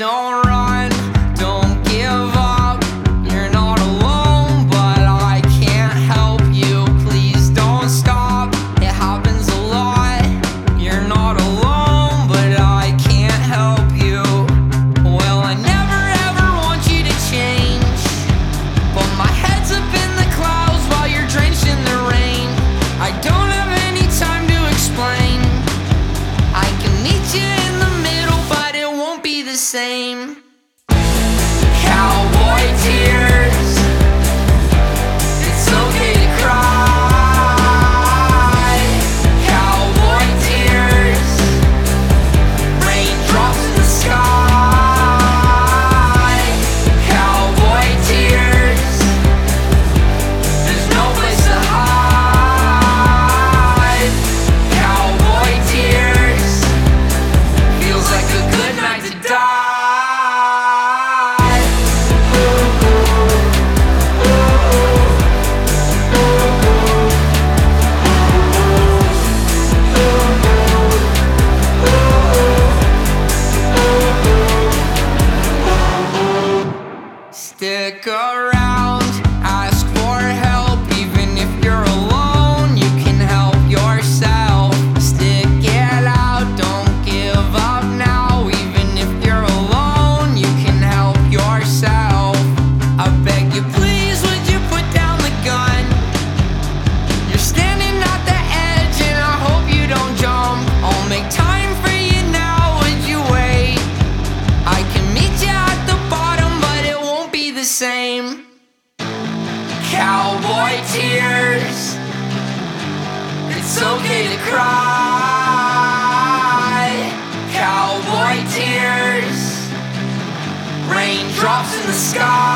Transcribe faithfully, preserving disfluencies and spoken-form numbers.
don't run, don't give up. You're not alone, but I can't help you. Please don't stop, it happens a lot. You're not alone, but I can't help you. Well, I never ever want you to change, but my head's up in the clouds while you're drenched in the rain. I don't have any time to explain. I can meet you in the middle, but it won't be the same. Cowboy tears, it's okay to cry. Cowboy tears, raindrops in the sky. Cowboy tears, there's no place to hide. Cowboy tears, feels like a good night to die. Stick around, ask for help. Even if you're alone, you can help yourself. Stick it out, don't give up now. Even if you're alone, you can help yourself. I beg you, please, would you put down the gun? You're standing at the edge and I hope you don't jump. I'll make time for you now, would you wait? I can meet you at the bottom, but it won't be the same. Cowboy tears, it's okay to cry. Cowboy tears, raindrops in the sky.